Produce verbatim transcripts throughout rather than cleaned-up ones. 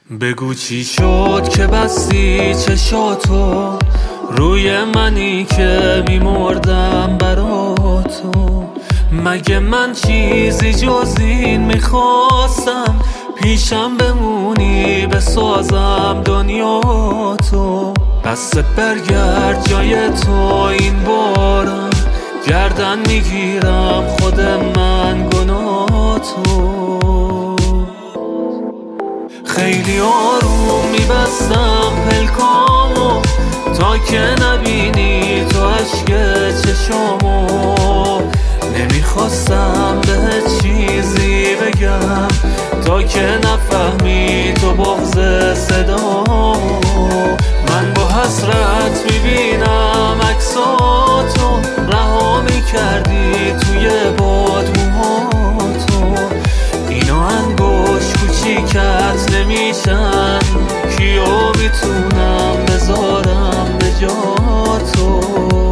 بگو چی شد که بستی چشاتو روی منی که میمردم برا تو. مگه من چیزی جز این میخواستم؟ پیشم بمونی بسازم دنیا تو. دست برگرد جای تو این بارم، گردن میگیرم خود من گناه تو. خیلی آروم میبستم پلکامو تا که نبینی تو عشق چشامو. نمیخواستم به چیزی بگم تا که نفهمی تو بغض صدامو. من با حسرت میبینم عکساتو، رها میکردی توی باد موهاتو. اینا انگوش کوچیکت نمیشن، کیو میتونم بذارم به جاتو.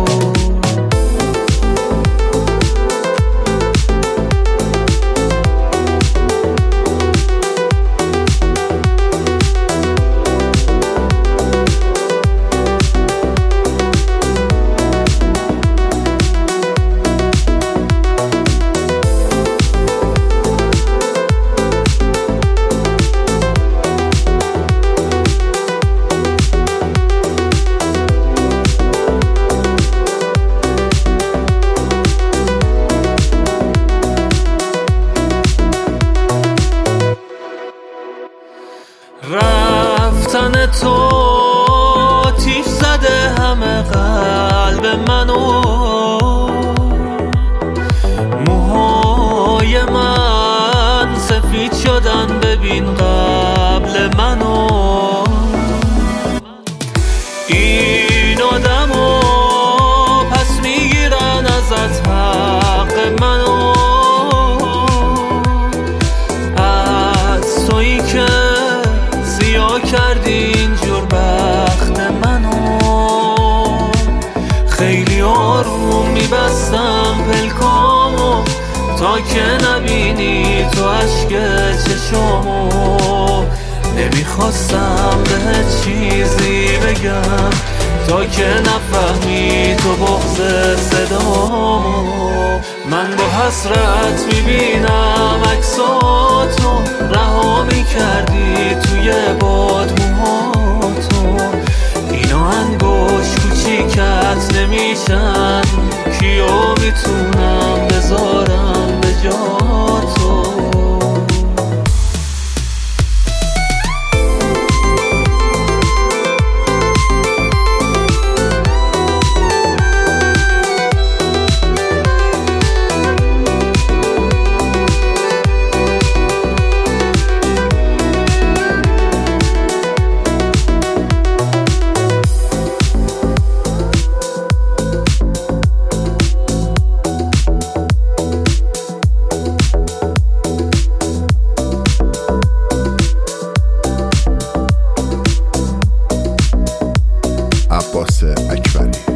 رفتن تو آتیش زده همه قلب منو. موهای من سفید شدن ببین قبل منو. این آدمو پس میگیرن ازت حق منو. از تویی که کردی اینجور بخت منو. خیلی آروم میبستم پلکامو تا که نبینی تو عشق چشامو. نمیخواستم به چیزی بگم تا که نفهمی تو بغض صدامو. من با حسرت میبینم عکساتو، رها میکردی توی باد موهاتو. اینا انگوش کوچیکت نمیشن، کیو میتونم بذارم به جاتو. عباس اکبری.